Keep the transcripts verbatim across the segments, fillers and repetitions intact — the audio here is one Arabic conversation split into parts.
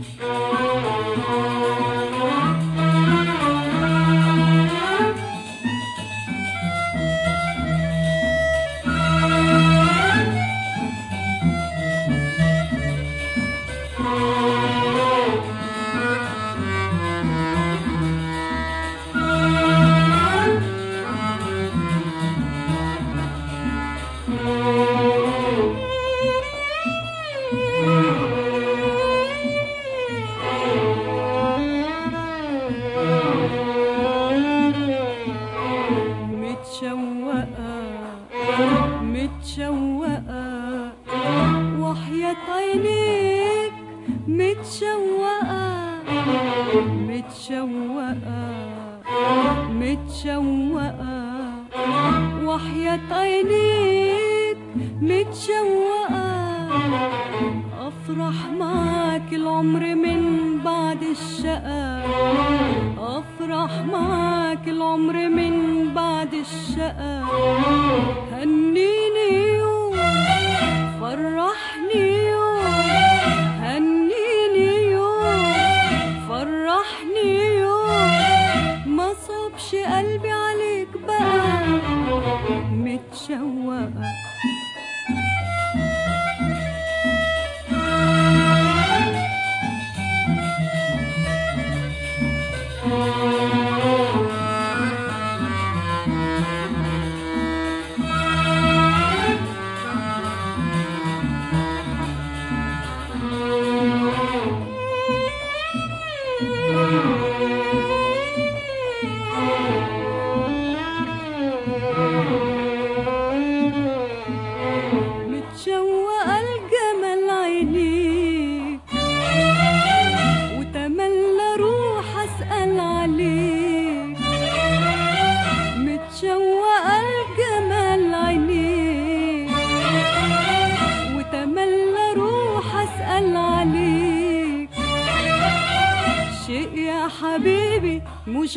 مش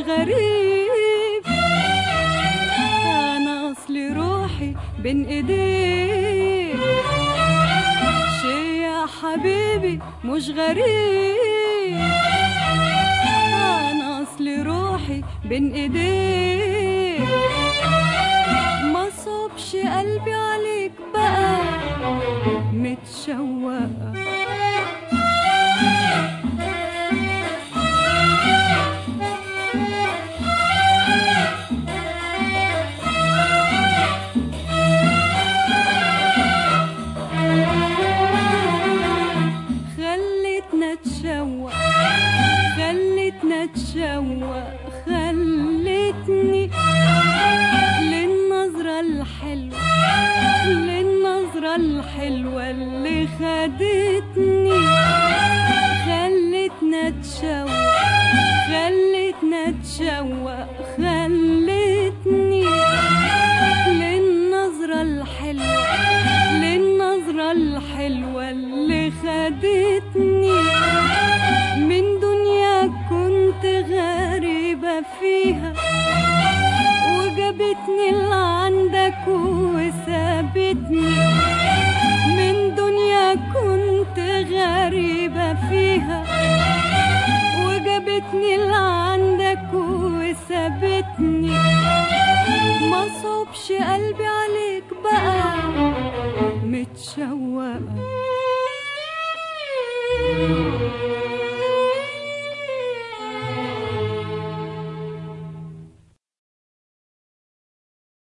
غريب، أنا أصلي روحي بين إيديك. شي يا حبيبي مش غريب، أنا أصلي روحي بين إيديك. ما صابش قلبي عليك بقى متشوقة. خلتنا نتشوق، خلتني للنظرة الحلوة، للنظرة الحلوة اللي خدتني. خلتنا نتشوق، خلتنا نتشوق، خلتني للنظرة الحلوة، للنظرة الحلوة اللي خدتني من دنيا كنت غريبة فيها، وجابتني لعندك وسابتني. من دنيا كنت غريبة فيها، وجابتني لعندك وسابتني. ما صابش قلبي عليك بقى متشوقة.